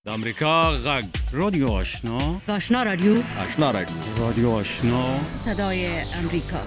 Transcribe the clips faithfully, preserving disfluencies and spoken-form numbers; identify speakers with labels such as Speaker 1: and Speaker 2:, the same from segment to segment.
Speaker 1: د امریکا غږ رادیو آشنا
Speaker 2: آشنا رادیو
Speaker 1: آشنا رادیو رادیو آشنا
Speaker 2: صدای امریکا.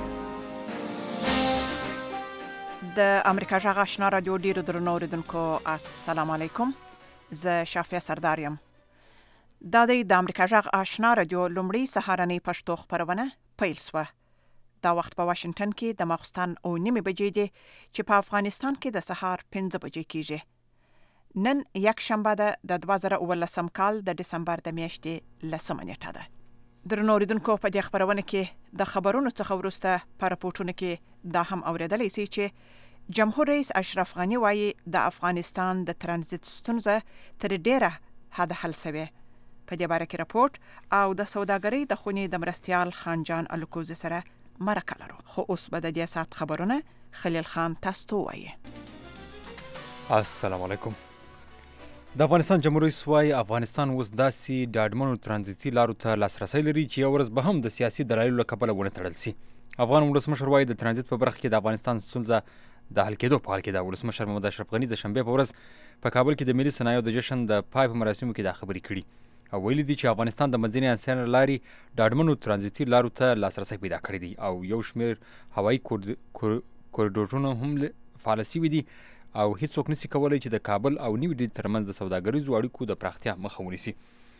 Speaker 3: د امریکا غږ آشنا رادیو ډیرو درنو اوریدونکو السلام علیکم. زه شافیا سردار یم. دا د امریکا غږ آشنا رادیو لومړی سهارنۍ پښتو خبرونه پیل شوه. دا وخت په واشنگټن کې د ماخستن او نیمه بجې دی چې په افغانستان کې د سهار پنځه بجې کیږي. نن یک شنبه ده د دوه زره اوولسم کال د دسمبر د میاشتې لسمه نیټه ده. درنو اوریدونکو په دې خبرونه کې د خبرونو څخه وروسته په راپورټونو کې دا هم اوریدلی سي چې جمهور رئیس اشرف غنی وایي د افغانستان د ترانزیت ستونزه تر ډیره حد حل شوې. په دې باره کې راپورټ او د سوداګرۍ د خونې د مرستیال خانجان الکوزي سره مرکه لرو. خو اوس به د دې ساعت خبرونه خلیل خان تاسو ته وایي.
Speaker 4: السلام علیکم. د افغانستان جمهور رئیس وايي افغانستان اوس داسې ډاډمنو ترانزیتي لارو ته لاسرسی لري چې یو ورځ به هم د سیاسي دلایلو له کبله ونه تړل سي. افغان ولسمشر وايي د ترانزیت په برخه کې د افغانستان ستونزه د حل کېدو په حال کې ده. ولسمشر محمد اشرف غني د شنبې په ورځ په کابل کې د ملي صنایعو د جشن د پای په مراسمو کې دا خبرې کړي او ویلي دي چې افغانستان د منځنۍ اسیا لارې ډاډمنو ترانزیتي لارو ته لاسرسی پیدا کړی دی او یو شمېر هوایي کوریډورونه هم فعال شوي دي او هیڅوک نشي کولی چې د کابل او نیو ډیلي ترمنځ د سوداګریزو اړیکو د پراختیا مخه ونیسي.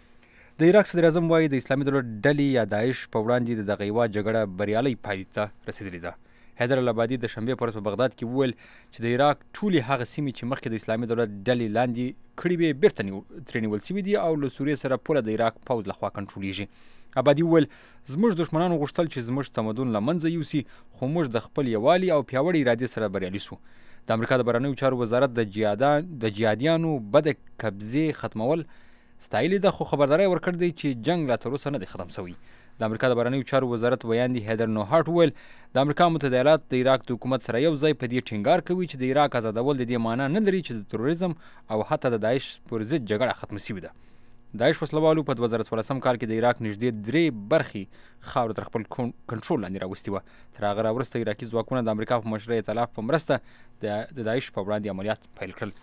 Speaker 4: د عراق صدر اعظم وایي د اسلامي دولت ډلې یا داعش په وړاندې د دغه هېواد جګړه بریالۍ پایلې ته رسېدلې ده. حیدر العبادي د شنبې په ورځ په بغداد کې وویل چې د عراق ټولې هغه سیمې چې مخکې د اسلامي دولت ډلې لاندې کړې وې بیرته ترې نیول شوي دي او له سوریې سره پوله د عراق پوځ لخوا کنټرولېږي. عبادي وویل زموږ دښمنانو غوښتل چې زموږ تمدن له منځه یوسي خو موږ د خپل یووالي او پیاوړې ارادې سره بریالي سو. د امریکا د بهرنیو چارو وزارت د جهادان د جهادیانو بد قبضې ختمول ستایلي ده خو خبرداری ورکړ دی چې جنگ لا تر اوسه نه دی ختم شوی. د امریکا د بهرنیو چارو وزارت ویاندي هیدر نوهارت وویل د امریکا متحده ایالات د عراق د حکومت سره یو ځای په دې ټینګار کوي چې د عراق آزادول د دې معنی نه لري چې د تروریزم او حتی د داعش پر ضد جګړه ختمه شوې ده. داعش وسلوالو په دوه زره څوارلسم کال کې د عراق نږدې درې برخې خاورو تر خپل کنټرول لاندې راوستې وه. تر هغه راوروسته عراقي ځواکونه د امریکا په مشرۍ ائتلاف په مرسته د داعش په وړاندې عملیات پیل کړل.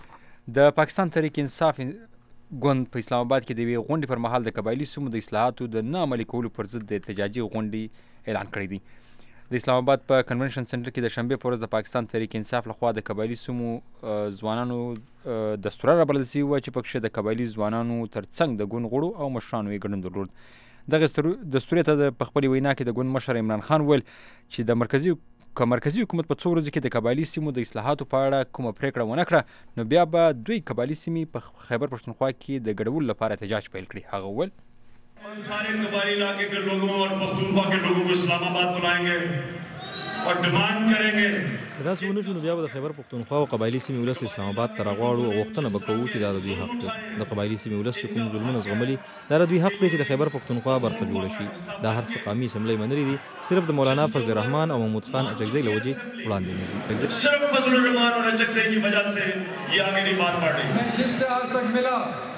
Speaker 4: د پاکستان تحریک انصاف ګوند په اسلام آباد کې د یوې غونډې پر مهال د قبایلي سیمو د اصلاحاتو د نه عملي کولو پر ضد د احتجاجي غونډې اعلان کړی دی. د اسلام آباد په کنونشن سنټر کې د شنبې په ورځ د پاکستان تحریک انصاف لخوا د قبایلي سیمو ځوانانو دستوره رابلل شوې وه چې پکښې د قبایلي ځوانانو تر څنګ د ګوند غړو او مشرانو یې ګډون درلود. دغه دستورې ته په خپلې وینا کې د ګوند مشر عمران خان وویل چې د مرکزي که مرکزي حکومت په څو ورځو کې د قبایلي سیمو د اصلاحاتو په اړه کومه پرېکړه ونه کړه نو بیا به دوی قبایلي سیمې په خیبر پښتونخوا کې د ګډولو لپاره احتجاج پیل کړي. هغه وویل
Speaker 5: سارے قبائلی علاقے کے لوگوں اور پختونخوا کے لوگوں کو اسلام آباد بلائیں گے اور ډیمانډ کریں گے.
Speaker 6: دا څه ونه شو نو بیا به د خیبر پښتونخوا او قبایلي سیمې ولس اسلام آباد ته راغواړو او غوښتنه به کوو چې دا د دوی حق دی. د قبایلي سیمې ولس چې کوم ظلمونه زغملي دا د دوی حق دی چې د خیبر پښتونخوا برخه جوړه شي. دا هر څه قومي اسمبلۍ منلي دي صرف د مولانا فضل الرحمن او محمود خان اچکزۍ له وجې وړاندې نه ځي.
Speaker 5: صرف فضل الرحمن اور اچکزۍ کی وجہ سے یہ آگے نہیں بات بڑھ رہی. جس سے آج تک ملا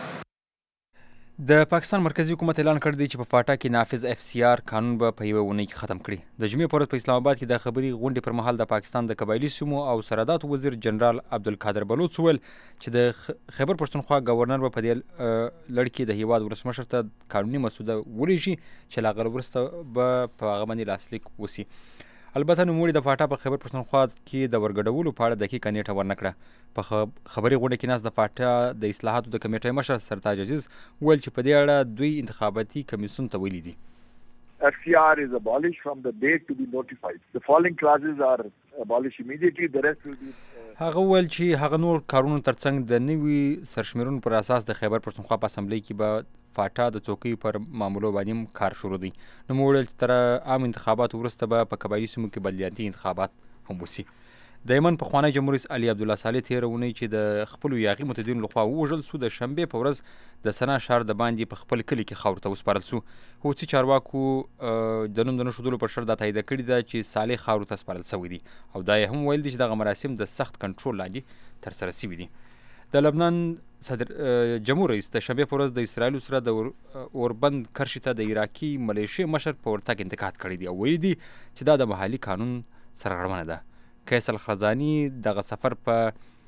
Speaker 4: د پاکستان مرکزی حکومت اعلان کړی دی چې په فاټا کې نافذ اف سی آر قانون به په یوه اونۍ کې ختم کړي. د جمعې په ورځ په اسلام آباد کې د خبري غونډې پر مهال د پاکستان د قبایلي سیمو او سرحداتو وزیر جنرال عبدالقادر بلوچ وویل چې د خیبر پښتونخوا گورنر به په دې لړ کې د هیواد ولسمشر ته قانوني مسوده ولیږي چې له هغه وروسته به په هغه باندې لاسلیک وسي. البته نوموړي د فاټا په خیبر پښتونخوا کې د ورګډولو په اړه دقیقه نیټه ورنه کړه. په خبري غونډه کې ناست د فاټا د اصلاحاتو د کمیټې مشر سرتاج عزیز وویل چې په دې اړه دوی انتخاباتي کمیسیون ته ویلي دي.
Speaker 7: F C R is abolished from the date to be notified. The following clauses are abolished immediately. The rest will be
Speaker 4: هغه وویل چې هغه نور کارونو ترڅنګ د نوي سرشمیرونو پر اساس د خیبر پښتونخوا په اسمبلۍ کې به فاټا د څوکۍ پر معاملو باندې هم کار شروع دی. نو موږ وویل چې تر عام انتخاباتو وروسته به په قبایلي سیمو کې بلدیاتي انتخابات هم وسي. د یمن پخوانی جمهور رئیس علي عبدالله صالح تېره اونۍ چې د خپلو یاغي متحدینو لخوا ووژل سو د شنبې په ورځ د سنا ښار د باندې په خپل کلي کې خاورو ته وسپارل سو. حوثي چارواکو د نوم د نه ښودلو پر شرط دا تاییده کړې ده چې صالح خاورو ته سپارل سوی دی او دا یې هم ویل دي چې دغه مراسم د سخت کنټرول لاندې ترسره سوي دي. د لبنان صدر جمهور رئیس د شنبې په ورځ د اسرائیلو سره د اوربند کرښې ته د عراقي ملیشې مشر په ورتګ انتقاد کړی دی او ویلي دي چې دا د محلي قانون سرغړونه ده. قیس الخرزاني دغه سفر په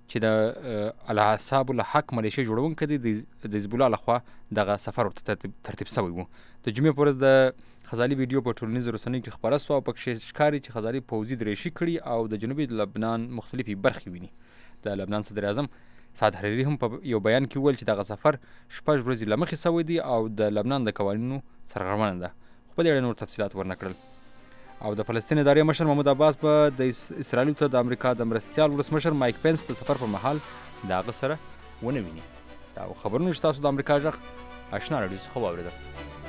Speaker 4: چې د الاصحاب الحق ملیشیا جوړونکی دی د حزب الله لخوا دغه سفر ورته ترتیب شوی و. د جمعې په ورځ د خزالي ویډیو په ټولنیزو رسنیو کې خپره سوه او پکښې ښکاري چې خزالي پوځي درېشي کړي او د جنوبي لبنان مختلفې برخې ویني. د لبنان صدر اعظم سعد حریري هم په یو بیان کې وویل چې دغه سفر شپږ ورځې له مخکې شوی دی او د لبنان د قوانینو سرغړونه ده. خو په دې اړه نور تفصیلات ورنه کړل. او د فلسطین ادارې مشر محمود عباس به د اسرائیلو ته د امریکا د مرستیال ولسمشر مایک پینس د سفر پر مهال د هغه سره ونه ویني. دا خبرونه چې تاسو د امریکا غږ اشنا راډیو څخه واورېدل.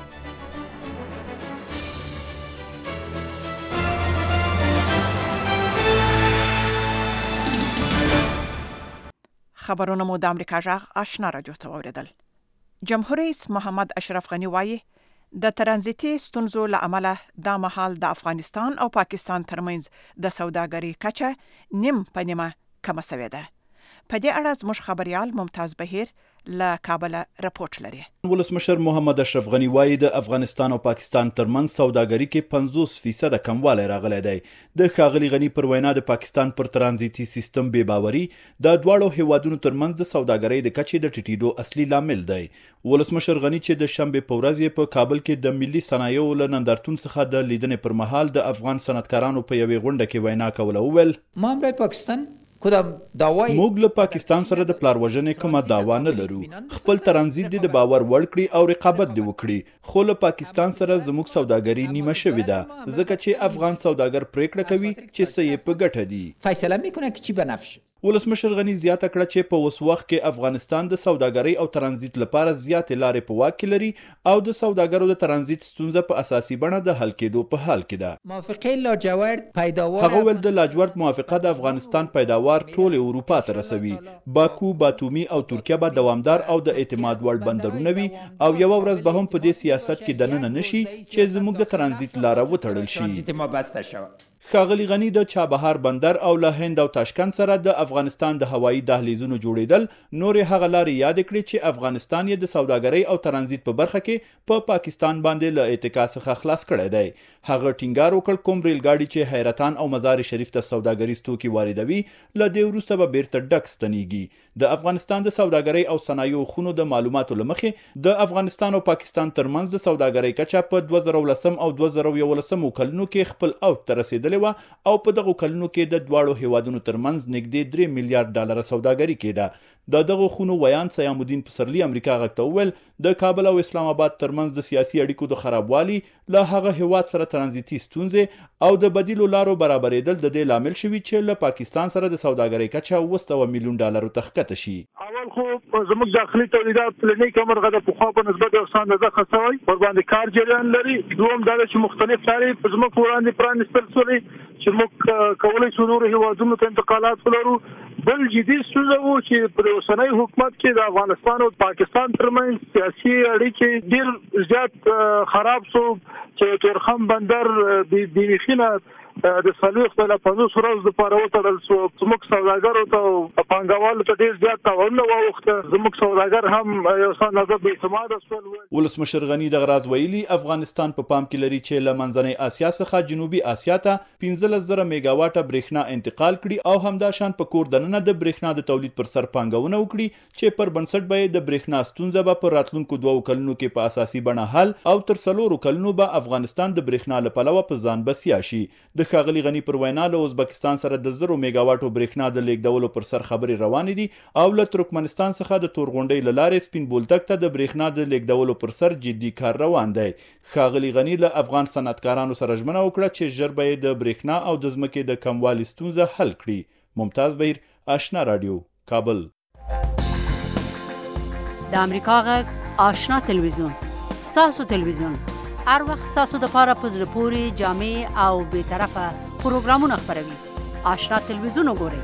Speaker 3: خبرونه مو د امریکا غږ آشنا راډیو څخه واورېدل. جمهور رئیس محمد اشرف غنی وایي د ترانزیتي ستونزو له امله دا مهال د افغانستان او پاکستان ترمنځ د سوداګرۍ کچه نیم په نیمه کمه شوې ده. په دې اړه زموږ خبريال ممتاز بهیر له کابل رپورټ لري.
Speaker 8: ولسمشر محمد اشرف غنی وایي د افغانستان او پاکستان ترمنځ سوداګرۍ کې پنځوس فیصد کموالی راغلی دی. د ښاغلي غنی پر وینا د پاکستان پر ترانزیتي سیستم بې باوري د دواړو هیوادونو ترمنځ د سوداګرۍ د کچې د ټیټېدو اصلي لامل دی. ولسمشر غنی چې د شنبې په ورځ په کابل کې د ملي صنایعو له نندارتون څخه د لیدنې پر مهال د افغان صنعتکارانو په یوې غونډه کې وینا کوله وویل
Speaker 9: ما هم برای پاکستان کدام دعوای
Speaker 8: موږ له پاکستان سره د پلار وژنې کومه دعوا نه لرو. خپل ترانزیت د باور وړ کړي او رقابت دی وکړي. خو له پاکستان سره زموږ سوداګري نیمه شوې ده ځکه چې افغان سوداګر پریکړه کوي چې څه یې په ګټه دي.
Speaker 9: فیصله میکنه که چی بنفشه.
Speaker 8: ولسمشر غنی زیاته کړه چې په اوس وخت کې افغانستان د سوداګرۍ او ترانزیت لپاره زیاتې لارې په واک کې لري او د سوداګرو د ترانزیت ستونزه په اساسي بڼه د حل کېدو په حال کې ده.
Speaker 9: موافقه لاجورد پیداوار
Speaker 8: هغه ول د لاجورد موافقه د افغانستان پیداوار ټول اروپا ته رسوي. باکو، باتومی او ترکیه به دوامدار او د اعتماد وړ بندرونه وي او یو ورځ به هم په دې سیاست کې دننه نشي چې زموږ د ترانزیت لاره وتړل شي. ښاغلي غنی د چابهار بندر او له هند او تاشکند سره د افغانستان د هوایي دهلیزونو جوړېدل نورې هغه لارې یاد کړې چې افغانستان یې د سوداګرۍ او ترانزیت په برخه کې په پا پاکستان باندې له اتکا څخه خلاص کړی دی. هغه ټینګار وکړ کوم ریل ګاډي چې حیرتان او مزار شریف ته سوداګریز توکي واردوي له دې وروسته به بیرته ډک ستنیږي. د افغانستان د سوداګرۍ او صنایعو خونو د معلوماتو له مخې د افغانستان او پاکستان ترمنځ د سوداګرۍ کچه په دوه زره ولسم او دوه زره یولسم کلونو کې خپل اوج ته رسېدلې او په دغه کلونو کې د دواړو هیوادونو ترمنځ نږدې درې میلیارډ ډالر سوداګري کېده. د دغه خونو ویان سیام الدین پسرلی امریکا غږ ته وویل د کابل او اسلام آباد ترمنځ د سیاسي اړیکو د خرابوالي له هغه هیواد سره ترانزیتي ستونزې او د بدیلو لارو برابرېدل د دې لامل شوي چې له پاکستان سره د سوداګرۍ کچه اوه سوه میلیون ډالرو ته ښکته شي.
Speaker 10: اول خو زموږ داخلي تولیدات له نیکه مرغه د پخوا په نسبت یو څه اندازه ښه شوی ورباندې کار جریان لري. دوم دا چې مختلف لارې په زموږ په وړاندې پرانیستل شولې چې موږ کولی شو نورو هیوادونو ته انتقالات ولرو. بل جدي ستونزه و چې په اوسنۍ حکومت کې د افغانستان او پاکستان ترمنځ سیاسي اړیکې ډېر زیات خراب شو چې تورخم بندر بیخي نه د څلوېښت نه پنځوس ورځو دپاره وتړل شو. زموږ سوداګرو ته او پانګوالو ته ډېر زیات تاوانونه واوښته. زموږ سوداګر هم یو څه اندازه بې اعتماده شول.
Speaker 8: ولسمشر غني دغه راز ویلي افغانستان په پام کې لري چې له منځنۍ اسیا څخه جنوبي اسیا ته پنځلس زره میګا واټه برېښنا انتقال کړي او همداشان په کور دننه د برېښنا د تولید پر سر پانګونه وکړي چې پر بنسټ به د برېښنا ستونزه به پر راتلونکو دوو کلونو کې په اساسي بڼه حل او تر څلورو کلونو به افغانستان د برېښنا له پلوه په ځان بسیا شي. د ښاغلي غني پر وینا له ازبکستان سره د زرو میګا واټو برېښنا د لیږدولو پر سر خبرې روانې دي او له ترکمنستان څخه د تورغونډۍ له لارې سپین بولدک ته د برېښنا د لیږدولو پر سر جدي کار روان دی. ښاغلي غني له افغان صنعتکارانو سره ژمنه وکړه چې ژر به یې د برېښنا او د ځمکې د کموالي ستونزه حل کړي. ممتاز بهیر آشنا رادیو کابل.
Speaker 2: د امریکا غږ آشنا تلویزیون ستاسو تلویزیون هر وخت ستاسو دپاره په زړه پورې جامع او بېطرفه پروګرامونه خپروي. آشنا تلویزیون وګورئ.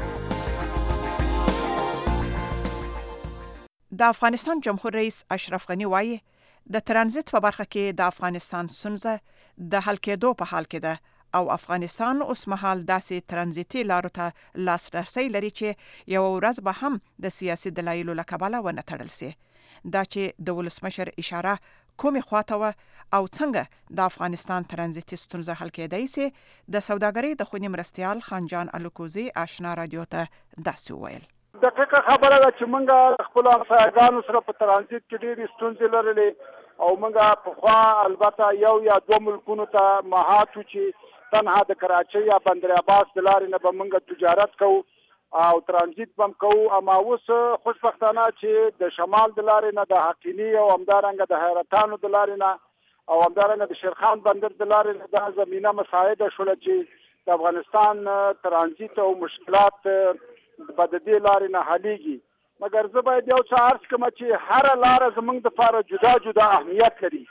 Speaker 3: د افغانستان جمهور رئیس اشرف غنی وایي د ترانزیت په برخه کې د افغانستان ستونزه د حل کېدو په حال کې ده او افغانستان اوس مهال داسې ترانزیتي لارو ته لاسرسی لري چې یوه ورځ به هم د سیاسي دلایلو له کبله ونه تړل سي. دا چې د ولسمشر اشاره کومې خواته وه او څنګه د افغانستان ترانزیتي ستونزه حل کېدای سي، د سوداګرۍ د خونې مرستیال خان جان الکوزي آشنا رادیو ته داسې وویل.
Speaker 10: دقیقه خبره ده چې موږ خپل همسایګانو سره په ترانزیت کې ډېرې ستونزې لرلې او موږ پخوا البته یو یا دوه ملکونو ته مهات وو چې تنها د کراچۍ یا بندر عباس د لارې نه به موږ تجارت کوو او ترانزیت بم کوو. اما اوس خوشبختانه چې د شمال د لارې نه د حقیني او همدارنګه د حیرتانو د لارې نه او همدارنګه د شیرخان بندر د لارې نه دا زمینه مساعده شوله چې د افغانستان ترانزیت او مشکلات به د دې لارې نه حلیږي. مګر زه باید یو څه عرض کړم چې هره لاره زموږ دپاره جدا جدا اهمیت لري.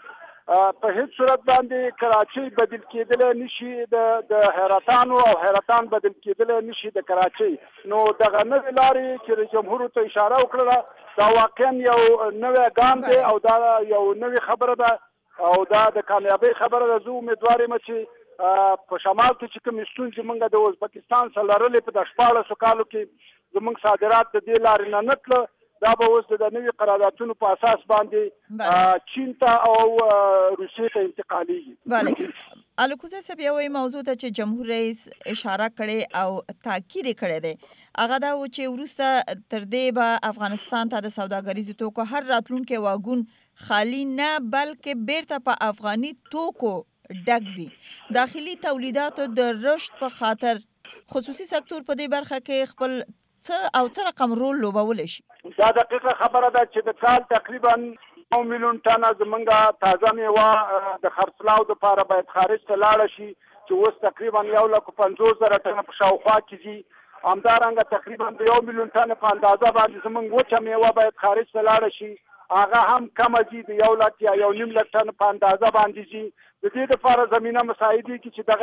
Speaker 10: په هیڅ صورت باندې کراچۍ بدل کېدلی نشي د د حیرتانو او حیرتان بدل کېدلی نشي د کراچۍ. نو دغه نوې لارې چې رئیس جمهور ته اشاره وکړله دا واقعا یو نوی ګام دی او دا یو نوې خبره ده او دا د کامیابۍ خبره ده. زه امیدوار یم چې په شمال کې چې کوم ستونزې موږ د ازبکستان سره لرلې په د شپاړسو کالو کې زموږ صادرات د دې لارې نه نه تله، دا به اوس د نوي قراردادونو په اساس باندې چین ته او روسیې ته انتقالیږي.
Speaker 11: بله الکوزی صاحب یو موضوع ته چې جمهور رئیس اشاره کړې او تاکید یې کړی دی هغه دا و چې وروسته تر دې به افغانستان ته د سوداګریزو توکو هر راتلونکی واګون خالی نه بلکې بیرته په افغاني توکو ډک ځي. داخلي تولیداتو د رشد په خاطر خصوصي سکتور په دې برخه کې خپل څه او څه رقم رول لوبولی شي؟
Speaker 10: دا دقیقه خبره ده چې د کال تقریبا نو میلیون ټنه زمونږ تازه میوه د خرڅلاو دپاره باید خارج ته لاړه شي چې اوس تقریبا یو لک پنځوس زره ټنه په شاوخوا کې ځي. همدارنګه تقریبا د یو میلیون ټنه په اندازه باندې زمونږ وچه میوه باید خارج ته لاړه شي، هغه هم کمه ځي د یو لک یا یو نیم لک ټن په اندازه باندې ځي. د دې دپاره زمینه مساعدې کې چې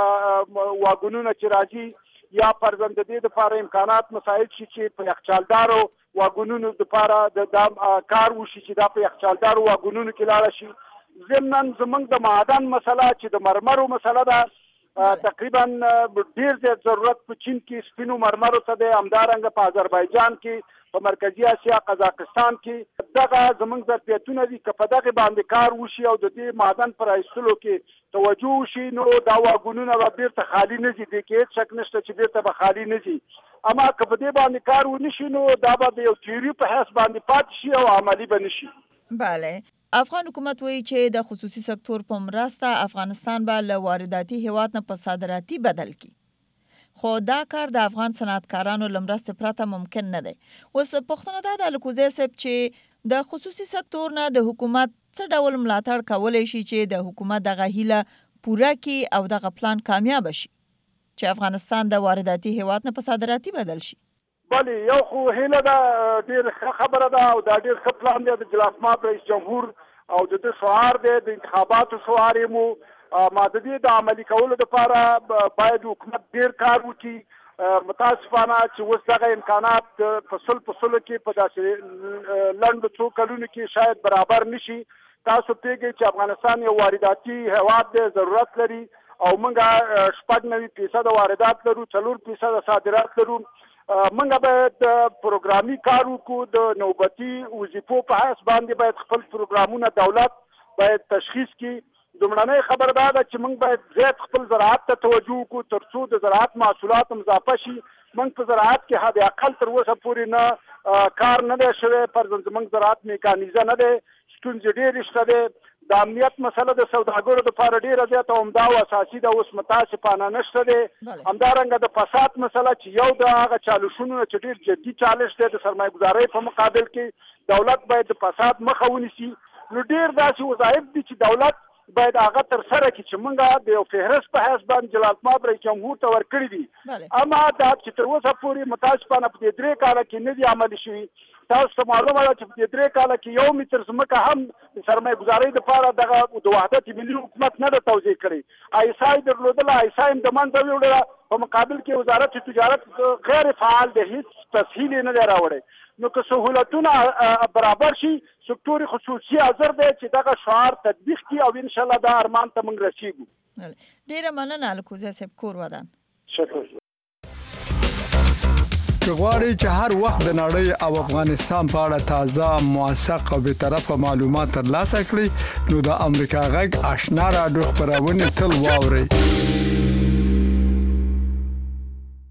Speaker 10: دغه واګونونه چې راځي یا فرضاً د دې دپاره امکانات مساعد شي چې په یخچالدارو واګونونو دپاره د کار وشي چې دا په یخچالدارو واګونونو کې لاړه شي. ضمناً زموږ د معدن مسله چې د مرمرو مسله ده تقریبا ډیر زیات ضرورت په چین کې سپینو مرمرو ته دی، همدارنګه په آذربایجان کې، په مرکزي اسیا قزاقستان کې دغه زموږ ظرفیتونه دي. که په دغه باندې کار وشي او د دې معدن پر ایستلو کې توجه وشي نو دا واګونونه به بیرته خالي نه ځي، دې کې هېڅ شک نشته چې بیرته به خالي نه ځي. اما که په دې باندې کار ونه شي نو دا به د یو تیوري په حیث باندې پاتې شي او عملي به نه شي.
Speaker 11: بله افغان حکومت وایي چې د خصوصي سکتور په مرسته افغانستان به له وارداتي هیواد نه په صادراتي بدل کړي، خو دا کار د افغان صنعتکارانو له مرستې پرته ممکن نه دی. اوس پوښتنه دا ده الکوزی صاحب چې د خصوصي سکتور نه د حکومت څه ډول ملاتړ کولی شي چې د حکومت دغه هیله پوره کړي او دغه پلان کامیاب شي چې افغانستان د وارداتي هیواد نه په صادراتي بدل شي؟
Speaker 10: بله یو خو هیله ده، ډېر ښه خبره ده او دا ډېر ښه پلان دی د جلاسماب رئیس جمهور او د ده شعار دی د انتخاباتو شعار یې مو. ما د دې د عملي کولو دپاره باید حکومت ډېر کار وکړي. متاسفانه چې اوس دغه امکانات په سل په سلو کې په داسې لنډو څو کلونو کې شاید برابر نشي. تاسو پوهېږئ چې افغانستان یو وارداتي هیواد دی، ضرورت لري او موږ شپږ نوي فیصده واردات لرو، څلور فیصده صادرات لرو. موږ باید پروګرامي کار وکړو، د نوبتي وظیفو په حیث باندې باید خپل پروګرامونه دولت باید تشخیص کړي. لومړنۍ خبره دا ده چې موږ باید زیات خپل زراعت ته توجه وکړو تر څو د زراعت محصولات هم اضافه شي. موږ په زراعت کې حد اقل تر اوسه پورې نه کار نه دی شوی، فرضاً زموږ زراعت میکانیزه نه دی، ستونزې ډېرې شته دی. د امنیت مسله د سوداګرو دپاره ډېره زیاته عمده او اساسي ده، اوس متاسفانه نشته دی. همدارنګه د فساد مسله چې یو د هغه چالشونو نه چې ډېر جدي چالش دی د سرمایه ګزارۍ په مقابل کې دولت باید د فساد مخه ونیسي. نو ډېر داسې وظایف دي چې دولت باید هغه تر سره کړي چې موږ د یو فهرست په حیث باندې جلالتمآب رئیس جمهور ته ورکړي دي. اما دا چې تر اوسه پورې متاسفانه په دې درې کاله کې نه دي عملي شوي. تاسو ته معلومه ده چې په دې درې کاله کې یو متر ځمکه هم د سرمایه ګزارۍ دپاره دغه د وحدت ملي حکومت نه ده توضیح کړې. ایسا یې درلودله، ایسا یې د منځه ویوړله. په مقابل کې وزارت تجارت غیر فعال دی، هیڅ تسهیل یې نه دی راوړی. نو که سهولتونه برابر شي سکتور خصوصي حاضر دی چې دغه شعار تطبیق کړي او انشاءالله دا ارمان ته موږ رسیږو.
Speaker 11: ډېره مننه الکوزی صاحب، کور ودان.
Speaker 10: شکر.
Speaker 12: که غواړئ چې هر وخت د نړۍ او افغانستان په اړه تازه، موثق او بېطرفه معلومات ترلاسه کړئ نو د امریکا غږ آشنا راډیو خپرونې تل واورئ.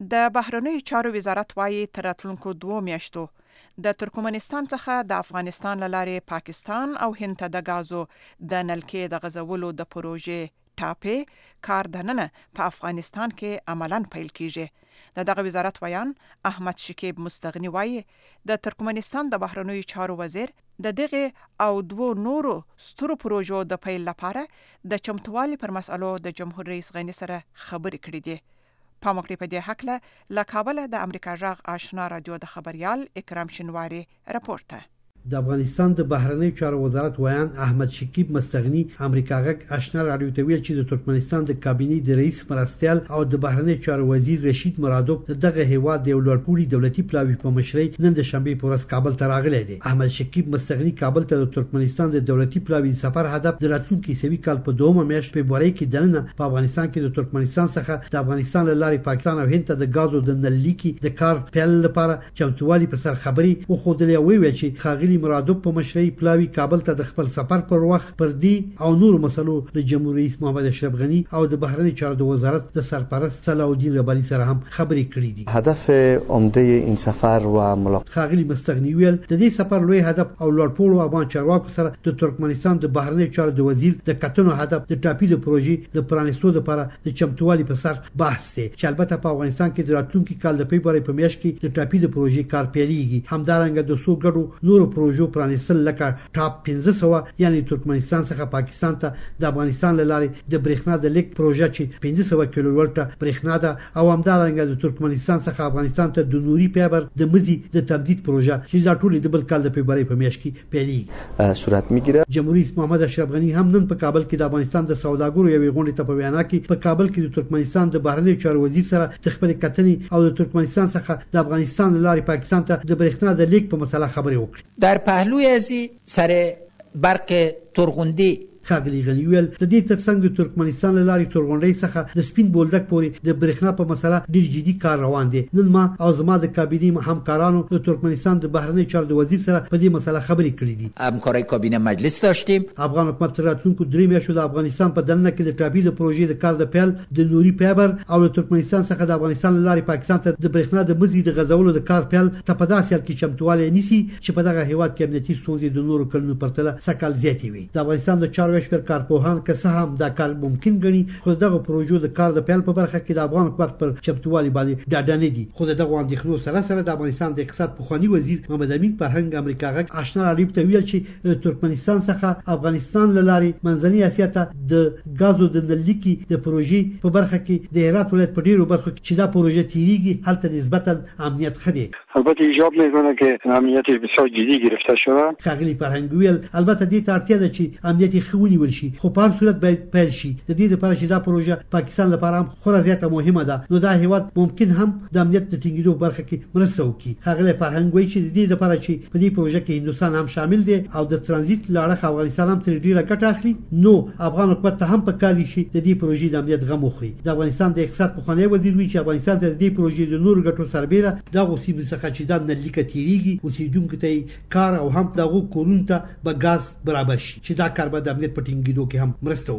Speaker 3: د بهرنیو چارو وزارت وايي تر راتلونکو دوو میاشتو د ترکمنستان څخه د افغانستان له لارې پاکستان او هند ته د غازو د نلکې د غځولو د پروژې ټاپې کار دننه په افغانستان کې عملاً پیل کیږي. د دغه وزارت ویان احمد شکیب مستغنی وایي د ترکمنستان د بهرنیو چارو وزیر د دغه او دوو نورو سترو پروژو د پیل لپاره د چمتووالي پر مسئلو د جمهور رئیس غني سره خبرې کړې دي. پامکړی په دې حق له کابل د امریکا جغ آشنا رادیو د خبريال اکرام شنواری راپورته.
Speaker 13: د افغانستان د بهرنیو چارو وزارت ویان احمد شکیب مستغنی امریکا غږ آشنا رادیو ته ویل چې د ترکمنستان د کابینې د رئیس مرستیال او د بهرنیو چارو وزیر رشید مرادوف دغه هیواد د لوړپوړي دولتي پلاوي په مشرۍ نن د شنبه په ورځ کابل ته راغلی دی. احمد شکیب مستغنی کابل ته د ترکمنستان د دولتي پلاوي سفر هدف د راتلونکي سوي کال په دومره میاشت فبرवरी کې دننه په افغانستان کې د ترکمنستان څخه د افغانستان له لارې پاکستان او هند ته د غازو د نلیکي د کار پیل لپاره چمتووالي پر سر خبري وخوندلې او ویل چې خاغلی مرادوف په مشرۍ پلاوي کابل ته د خپل سفر پر وخت پر دې او نور مسلو د جمهور رئیس محمد اشرف غنی او د بهرنیو چارو د وزارت د سرپرست صلاح الدین ربانی سره هم خبرې کړې دي.
Speaker 14: هدف عمده این سفر و ملاقات
Speaker 13: خاغلی مستغنی ویل د دې سفر لوی هدف او لوړپوړو افغان چارواکو سره د ترکمنستان د بهرنیو چارو د وزیر د کتنو هدف د ټاپي د پروژې د پرانیستو لپاره د چمتووالي پر سر بحث دی چې البته په افغانستان کې د راتلونکي کال د فبرवरी په میاشت کې د ټاپي د پروژې کار پیلېږي. همدارنګه د څو ګډو نورو پروژو پرانیستل لکه ټاپ پنځه سوه یعنی ترکمنستان څخه پاکستان ته د افغانستان له لارې د برېښنا د لیک پروژه چې پنځه سوه کیلو ولټه برېښنا ده او همدارنګه د ترکمنستان څخه افغانستان ته د نوري فایبر د مزي د تمدید پروژه چې دا ټول د بل کال د فبرवरी په میاشت کې پیلېږي
Speaker 14: صورت میگیره.
Speaker 13: جمهور رئیس محمد اشرف غنی هم نن په کابل کې د افغانستان د سوداګرو یوې غونډې ته په وینا کې په کابل کې د ترکمنستان د بهرنیو چارو وزیر سره د خپل کتنې او د ترکمنستان څخه د افغانستان له لارې پاکستان ته د برېښنا د لیک په مسله خبرې وکړې.
Speaker 9: در پهلوی ازی سر برق ترغندی
Speaker 13: خاغلی غنی ویل د دې ترڅنګ د ترکمنستان له لارې تورغونډۍ څخه د سپین بولدک پورې د برېښنا په مسله ډېر جدي کار روان دی. نن ما او زما د کابینې همکارانو د ترکمنستان د بهرنیو چارو د وزیر سره په دې مسله خبرې کړې دي.
Speaker 9: همکارای کابینه مجلس داشتیم.
Speaker 13: افغان حکومت تر راتلونکو درې میاشتو د افغانستان په دننه کې د ټاپي د پروژې د کار د پیل د نوري فایبر او د ترکمنستان څخه د افغانستان له لارې پاکستان ته د برېښنا د مزي د غځولو د کار پیل ته په داسې حال کې چمتووالی نیسي چې په دغه هیواد کې امنیتي ستونزې د نورو کلونو پرتله سکهال زیاتې وي. د افغانستان د چارو وزیر کارپوهان که څه هم دا کار ممکن ګڼي خو دغه پروژو د کار د پیل په برخه کې د افغان حکومت پر چمتووالي باندې ډاډه نه دي. خو دغه اندېښنو سره سره د افغانستان د اقتصاد پخوانی وزیر محمد امین فرهنګ امریکا غږ آشنا رادیو ته ویل چې ترکمنستان څخه افغانستان له لارې منځنۍ اسیا ته د غازو د نلیکي د پروژې په برخه کې د هرات ولایت په ډیرو برخو کې چې دا پروژه تیریږي هلته نسبتا امنیت ښه دی.
Speaker 15: البته ایجاب میکنه که امنیتش بسیار جدی گرفته شده.
Speaker 13: خاغلی فرهنګ ویل البته دې ته اړتیا ده چې امنیت ښه ونیول شي خو په هر صورت باید پیل شي. د دې لپاره چې دا پروژه پاکستان لپاره هم خورا زیاته مهمه ده نو دا هیواد ممکن هم د امنیت د ټینګېدو برخه کې مرسته وکړي. خاغلی فرهنګ وایي چې د دې لپاره چې په دې پروژه کې هندوستان هم شامل دی او د ترانزیت لاړه افغانستان هم تر ډیره ګټه اخلي نو افغان حکومت ته هم په کار شي د دې پروژې د امنیت غم وخوري. د افغانستان د اقتصاد پخوانی وزیر وی چې افغانستان د دې پروژې د نور ګټو سربېره دغه سیمې څخه چې دا نلیکه تیریږي اوسیدونکو ته کار او هم دغه کورونو ته به غاز برابر شي چې دا کار به د امنیت په ټینګېدو کې هم مرسته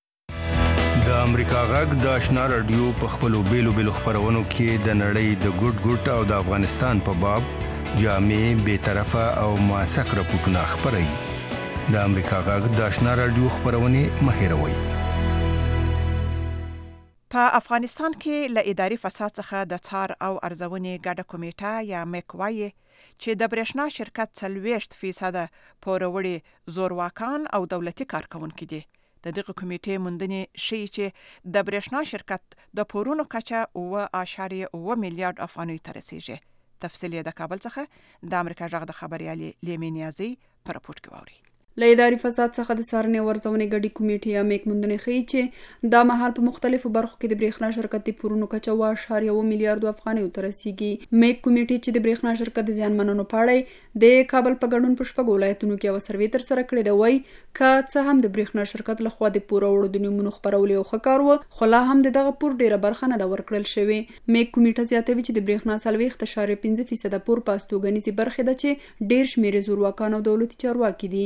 Speaker 13: وکړي.
Speaker 16: د امریکا غږ د آشنا رادیو په خپلو بیلو بیلو خبرونو کې د نړۍ د ګډ ګډ او د افغانستان په باب جامع بې طرفه او موثق راپورټونه خپروي. د امریکا غږ د آشنا رادیو خبرونه مه هېروئ.
Speaker 3: په افغانستان کې له اداري فساد څخه د څار او ارزونې ګډه کمیټه یا میک وایي چې د برېښنا شرکت څلوېښت فیصد پوروړي زورواکان او دولتي کارکونکي دي. د دغه کمیټې موندنې ښیي چې د برېښنا شرکت د پورونو کچه اوه اعشاریه اوه میلیارډ افغانیو ته رسیږي. تفصیل یې د کابل څخه د امریکا غږ د خبريالي لیمې نیازي په راپورټ کې واوري.
Speaker 17: له اداري فساد څخه د څارنې ورځونې ګډې کمیټې یا میک موندنې ښیي چې دا مهال په مختلفو برخو کې د برېښنا شرکت د پورونو کچه اوه اعشاریه اوه میلیارډو افغانیو ته رسیږي. میک کمیټې چې د برېښنا شرکت د زیانمنونو په اړه د کابل په ګډون په شپږو ولایتونو کې یوه سروې ترسره کړې ده وایي که څه هم د برېښنا شرکت لخوا د پوروړو د نومونو خپرول یو ښه کار و خو لا هم د دغه پور ډېره برخه نه ده ورکړل شوې. میک کمیټه زیاتوي چې د برېښنا څلوېښت اعشاریه پنځه فیصده پور په استوګنیزې برخې ده چې ډېر شمېر یې زورواکان او دولتي چارواکي دي. د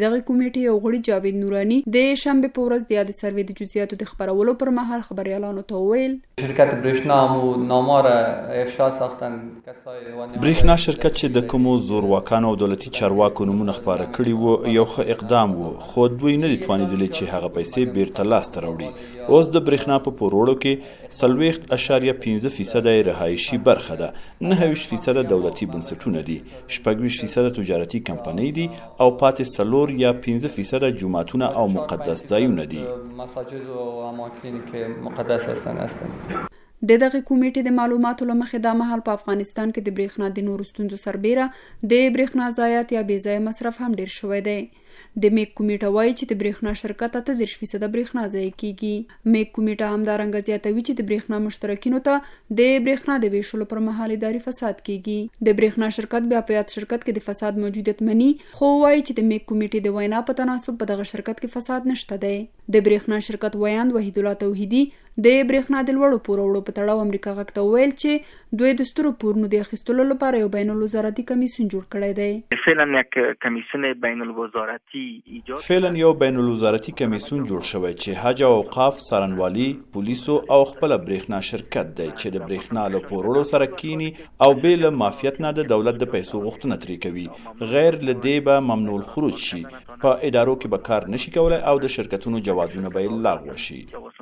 Speaker 17: دغه کمیټې یو غړي جاوید نورانی د شنبه په ورځ د یاد سروې د جزئیاتو د خبرولو پر مهال خبريالانو ته وویل
Speaker 18: شرکت برېښنا مو نامار افشا ساختن
Speaker 8: برېښنا شرکت چې د کومو زورواکانو او دولتي چارواکو نومونه خپاره کړي وو یو ښه اقدام وو خو دوی نه دي توانېدلي چې هغه پیسې بیرته لاسته راوړي اوس د برېښنا په پوروړو کې څلوېښت اشاریه پنځه فیصده یې رهایشي برخه ده نهه ویشت فیصده دولتي بنسټونه دي شپږ ویشت فیصده تجارتي کمپنۍ دي او پاتې څلور یا پنځه فیصده جوماتونه او مقدس ځایونه دي
Speaker 18: مساجد او اماکن که مقدس هستن
Speaker 17: د دغه کمیټې د معلوماتو له مخې دا مهال په افغانستان کې د برېښنا د نورو ستونزو سربیره د برېښنا ضایعات یا بې ځایه مصرف هم ډیر شوی دی د میک کمیټه وایي چې د برېښنا شرکت اته دېرش فیصده برېښنا ضایع کیږي میک کمیټه همدارنګه زیاتوي چې د برېښنا مشترکینو ته د برېښنا د ویشلو پر مهال اداري فساد کیږي د برېښنا شرکت بیا په یاد شرکت کې د فساد موجودیت مني خو وایي چې د میک کمیټې د وینا په تناسب په دغه شرکت کې فساد نشته دی د برېښنا شرکت ویاند وحید الله توحیدی د برېښنا د لوړو پوروړو په تړاو امریکا غږ ته وویل چې دوی د سترو پورونو د اخیستلو لپاره یو بین الوزارتي کمیسیون جوړ کړی دی
Speaker 19: فعلا یک کمیسیون بین الوزارتي ایجاد
Speaker 8: فعلا یو بین الوزارتي کمیسیون جوړ شوی چې حج او اوقاف څارنوالي پولیسو او خپل برېښنا شرکت دی چې د برېښنا له پوروړو سره کینی او بې له معافیت نه د دولت د پیسو غوښتنه ترې کوي غیر له دې به ممنوع الخروج شي په ادارو کې به کار نشي کولای او د شرکتونو جوازونه به لغوه شي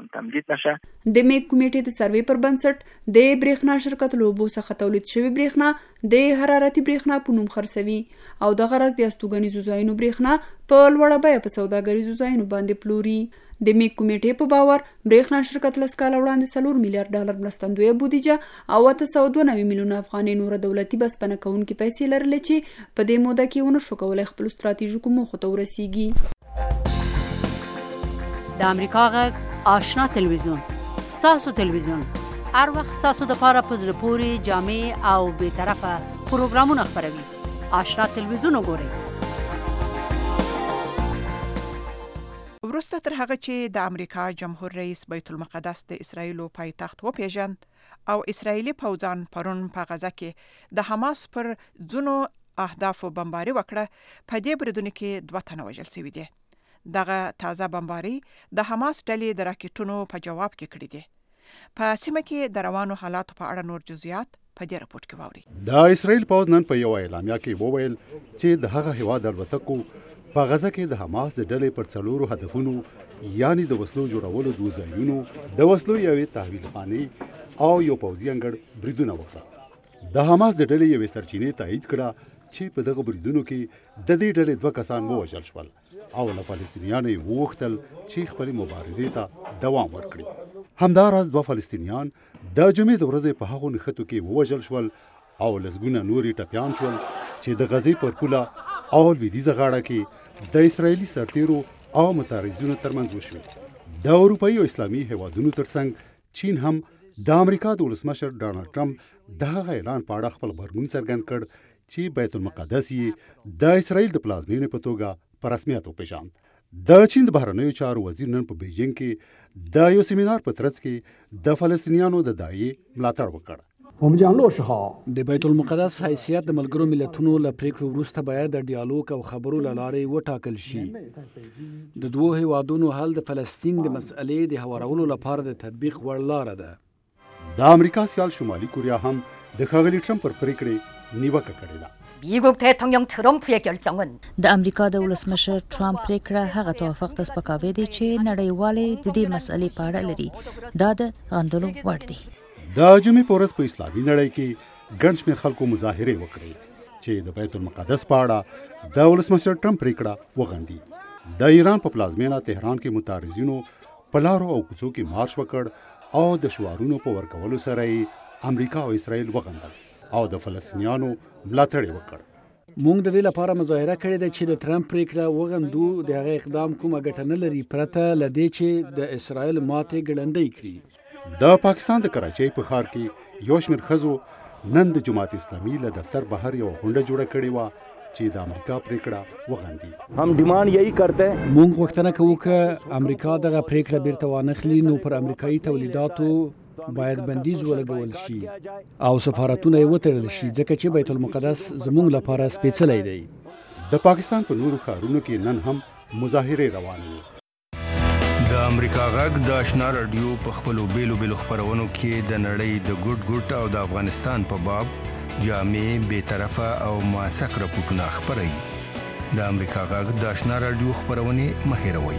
Speaker 17: د میک کمیټې د سروې پر بنسټ د برېښنا شرکت له اوبو څخه تولید شوی برېښنا د حرارتي برېښنا په نوم خرڅوي او د غرض د استوګنیزو ځایونو برېښنا په لوړه بیه په سوداګریزو ځایونو باندې پلوري د میک کمیټې په باور برېښنا شرکت لس کاله وړاندې څلور میلیارډ ډالر مرستندویه بودیجه او اته سوه دوه نوي میلیونه افغانۍ نوره دولتي بسپنه کوونکې پیسې لرلې چې په دې موده کې ونه شو کولی خپلو ستراتیژیکو موخو ته ورسیږي
Speaker 2: د امریکا غږ آشنا تلویزیون ستاسو تلویزیون هر وخت ستاسو دپاره په زړه پورې جامع او بېطرفه پروګرامونه خپروي آشنا تلویزیون وګورئ
Speaker 3: وروسته تر هغه چې د امریکا جمهور رئیس بیت المقدس د اسرایلو پایتخت وپیژند او اسرایلی پوځان پرون په غزه کې د حماس پر ځینو اهدافو بمباري وکړه په دې بریدونو کې دوه تنه وژل شوي دي دغه تازه بمباري د حماس ډلې د راکټونو په جواب کې کړې دي په سیمه کې د روانو حالاتو په اړه نور جزئیات په دې راپورټ کې واوري
Speaker 20: د اسرایل پوځ نن په یو اعلامیه کې وویل چې د هغه هیواد الوتکو په غزه کې د حماس د ډلې پر څلورو هدفونو یعنی د وسلو جوړولو دوه ځایونو د وسلو یوې تحویل خانې او یو پوځي انګړ بریدونه وکړه د حماس د ډلې یوې سرچینې تایید کړه چې په دغه بریدونو کې د دې ډلې دوه کسان ووژل شول او له فلسطینیانو یې وغوښتل چې خپلې مبارزې ته دوام ورکړي همداراز دوه فلسطینیان د جمعې د ورځې په هغو نښتو کې ووژل شول او لسګونه نور یې ټپیان شول چې د غزې پر پوله او لویدیځه غاړه کې د اسرایلي سرتیرو او متحرزینو ترمنځ وشوې د اروپایي او اسلامي هیوادونو ترڅنګ چین هم د امریکا د ولسمشر ډانلډ ټرمپ د هغه اعلان په اړه خپل غبرګون څرګند کړ چې بیت المقدس یې د اسرایل د پلازمینې په توګه په رسمیت وپېژاند د چین د بهرنیو چارو وزیر نن په بیجینګ کې د یو سیمینار په ترڅ کې د فلسطینیانو د داعیې ملاتړ وکړ
Speaker 21: د بیت المقدس حیثیت د ملګرو ملتونو له پریکړو وروسته باید د ډیالوګ او خبرو له لارې وټاکل شي د دوه هیوادونو حل د فلسطین د مسئلې د هوارولو لپاره د تطبیق وړ لاره ده
Speaker 20: د امریکا سیال شمالي کوریا هم د ښاغلي ټرمپ پر پریکړې نیوکه کړې ده
Speaker 22: 미국 대통령 트럼프의 결정은
Speaker 23: د امریکا د ولسمشر ټرمپ پریکړه هغه توافق ته سپکاوی دی چې نړیوالې د دې مسئلې په اړه لري دا د غندلو وړ دی
Speaker 20: د جمعې په ورځ په اسلامي نړۍ کې ګڼ شمېر خلکو مظاهرې وکړې چې د بیت المقدس په اړه د ولسمشر ټرمپ پریکړه وغندي د ایران په پلازمینه تهران کې متحرزینو په لارو او کوڅو کې مارش وکړ او د شعارونو په ورکولو سره یې امریکا او اسرائیل وغندل او د فلسطینیانو ملاتړ وکړ
Speaker 21: مونږ د دې لپاره مظاهره کړې ده چې د ټرمپ پریکړه وغندو د هغه اقدام کومه ګټه نه لري پرته له دې چې د اسرائیل ماتې ګړندۍ کړي
Speaker 20: د پاکستان د کراچۍ په ښار کې یو شمېر ښځو نن د جماعت اسلامي له دفتر بهر یو غونډه جوړه کړې وه چې د امریکا پریکړه وغندي
Speaker 21: هم ډیمانډ یہی کرتے ہیں مونږ غوښتنه کوو چې امریکا دغه پریکړه بیرته وانخلي نو پر امریکایي تولیداتو باید بندیز ولګول شي او سفارتونه یې وتړل شي ځکه چې بیت المقدس زموږ لپاره سپېڅلی دی
Speaker 20: د پاکستان په نورو ښارونو کې نن هم مظاهرې روانې وي.
Speaker 16: د امریکا غږ د آشنا رادیو په خپلو بیلو بیلو خپرونو کې د نړۍ د ګډ ګډ او د افغانستان په باب جامع بې طرفه او موثق راپورټونه خپروي. د امریکا غږ د آشنا رادیو خپرونې مه هېروئ.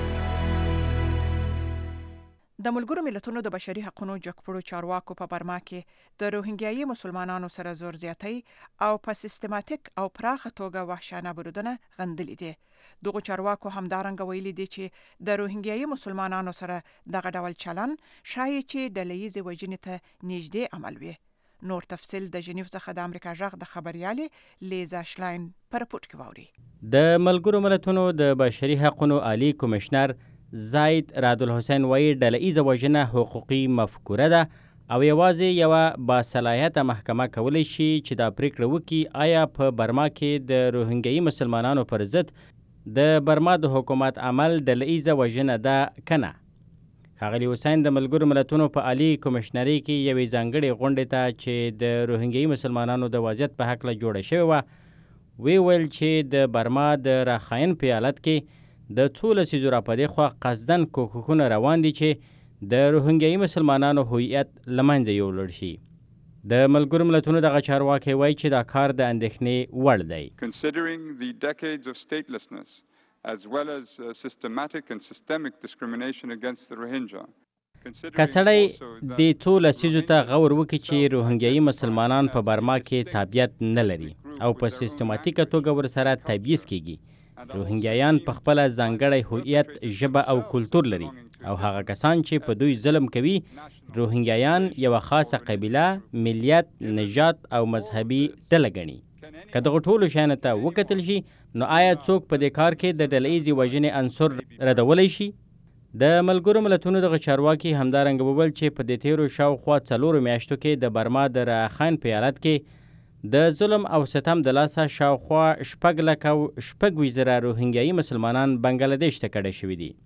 Speaker 3: د ملګرو ملتونو د بشري حقوقو جګپړو چارواکو په برما کې د روهینګیایي مسلمانانو سره زور زیاتی او په سیستماتیک او پراخه توګه وحشیانه بریدونه غندلي دي. دغه چارواکو همدارنګه ویلي دي چې د روهینګیایي مسلمانانو سره دغه ډول چلن شایي چې ډله‌ییزې وژنې ته نږدې عمل وي. نور تفصیل د ژنیو څخه د امریکا غږ د خبريالې لیزا شلاین پر پورت کې واوري.
Speaker 1: د ملګرو ملتونو د بشري حقوقو عالی کمشنر زاید راد الحسین وایي ډله‌ییزه وژنه حقوقي مفکوره ده او یوازې یوه باصلاحیته محکمه کولی شي چې دا پریکړه وکړي آیا په برما کې د روهینګیایي مسلمانانو پر ضد د برما د حکومت عمل ډله‌ییزه وژنه ده که نه. ښاغلي حسین د ملګرو ملتونو په عالی کمشنري کې یوې ځانګړې غونډې ته چې د روهینګیایي مسلمانانو د وضعیت په هکله جوړه شوې وه وی ویل چې د برما د راخاین په ایالت کې د څو لسیزو راپدې خوا قصدن کوښښونه روان دي چې د روهینګیایي مسلمانانو هویت له منځه یوړل شي. د ملګرو ملتونو دغه چارواکی وایي چې دا کار د اندېښنې وړ دی.
Speaker 5: Considering the decades of statelessness as well as uh, systematic and systemic discrimination against the Rohingya.
Speaker 1: که سړی د څو لسیزو ته غور وکړي چې روهینګیایي مسلمانان په برما کې تابعیت نه لري او په سیستماتیکه توګه ورسره تبعیض کیږي. روهینګیایان په خپله ځانګړی هویت، ژبه او کلتور لري او هغه کسان چې په دوی ظلم کوي روهینګیایان یوه خاصه قبیله، ملیت، نژاد او مذهبي ډله ګڼي. که دغه ټولو شیانو ته وکتل شي نو آیا څوک په دې کار کې د ډله‌ییزې وژنې عنصر ردولی شي؟ د ملګرو ملتونو دغه چارواکي همدارنګه وویل چې په دې تیرو شاوخوا څلورو میاشتو کې د برما د راخاین په ایالت کې د ظلم او ستم د لاسه شاوخوا شپږ لکه او شپږ ویشت زره روهینګیایي مسلمانان بنګلادیش ته کډه شوي دي.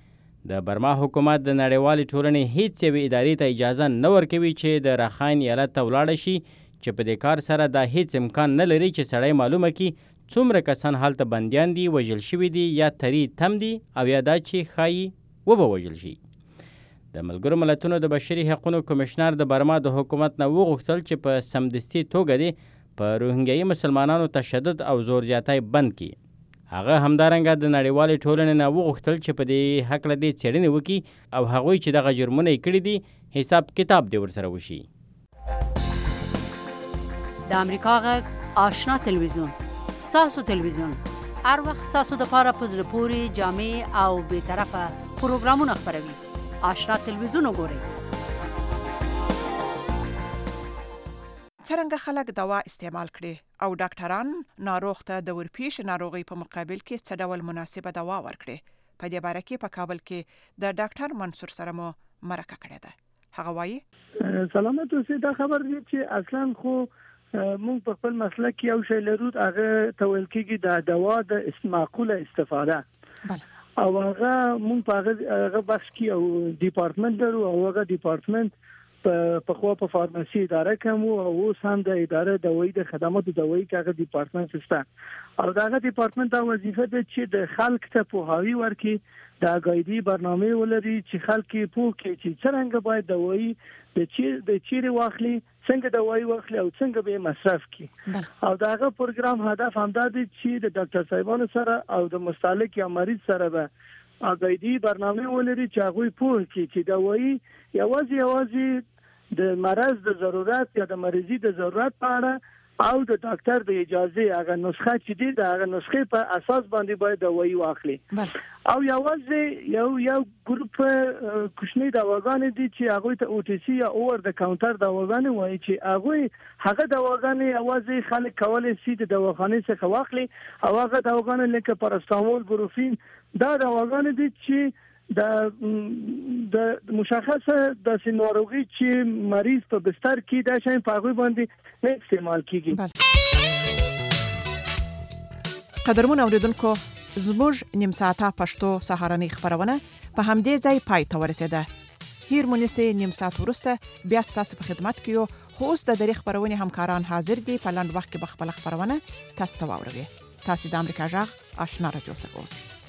Speaker 1: د برما حکومت د نړیوالې ټولنې هیڅ یوې ادارې ته اجازه نه ورکوي چې د راخاین ایالت ته ولاړه شي چې په دې کار سره دا هیڅ امکان نه لري چې سړی معلومه کړي څومره کسان هلته بندیان دي، وژل شوي دي یا تری تم دي او یا دا چې ښایي وبه وژل شي. د ملګرو ملتونو د بشري حقوقو کمشنر د برما د حکومت نه وغوښتل چې په سمدستي توګه دی په روهینګیایي مسلمانانو تشدد او زور زیاتی بند کړي. هغه همدارنګه د نړیوالې ټولنې نه وغوښتل چې په دې هکله دې څېړنې وکړي او هغوی چې دغه جرمونه یې کړي دي حساب کتاب دې ورسره وشي.
Speaker 2: د امریکا غږ آشنا تلویزیون ستاسو تلویزیون هر وخت ستاسو دپاره په زړه پورې جامع او بې طرفه پروګرامونه خپروي. آشنا تلویزیون وګورئ.
Speaker 3: څرنګه خلک دوا استعمال کړي او ډاکټران ناروغ ته د ورپېښ ناروغي په مقابل کې څه ډول مناسبه دوا ورکړي. په دې باره کې په کابل کې د ډاکټر منصور سره مو مرکه کړې ده. هغه وایي
Speaker 10: سلامت اوسئ. دا خبر دی چې اصلا خو مونږ په خپل مسلک کې یو شی لرو، هغه ته ویل کېږي د دوا د معقوله استفاده. او هغه مونږ په هغه بخش کې یو ډیپارټمنټ لرو او هغه ډیپارټمنټ په خو په فارماسي اداره کوم او اوس هم د اداره دوايي د خدماتو دوايي کاغه ډیپارټمنټ شته او داغه ډیپارټمنټ دا وظیفه ده چې د خلک ته پوهاوی ورکړي، د اګایدي برنامه ولري چې خلک پوه کړي چې څنګه باید دوايي د چیر د چیرې واخلي، څنګه دوايي واخلي او څنګه به مصرف کړي. او داغه پروګرام هدف همدا دی چې د ډاکټر صاحبانو سره او د مستهلک یا مریض سره به اګایدي برنامه ولري چې هغه پوه کړي چې دوايي یوازې یوازې د مرض د ضرورت یا د مریضي د ضرورت په اړه او د ډاکټر د اجازه هغه نسخه چې دی د هغه نسخې په اساس باندې باید دوايي واخلي. او یوازې یو یو ګروپ کوچنی دواګانې دي چې هغه ته او ټي سي یا اوور د کاونټر دواګانې وایي چې هغه هغه دواګانې یوازې خلک کولای شي د دواخانې څخه واخلي او هغه دواګانې لکه پاراسټامول، بروفین، دا دواګانې دي چې د د مشخصه د سینوروغي چې مریض په بستر کې دا شین په غوي باندې نه استعمال کیږي.
Speaker 3: قدرمن اوریدونکو، زموږ نیم ساعته پښتو سهارنۍ خبرونه په همدې ځای پای ته ورسېده. هیر مونږه نیم ساعت ورسته بیا تاسو په خدمت کې یو خو اوس د دری خبرونه همکاران حاضر دي. په لاند وخت کې به خپل خبرونه تاسو ته واوروي. تاسو د امریکا جغ آشنا رادیو څخه اوسئ.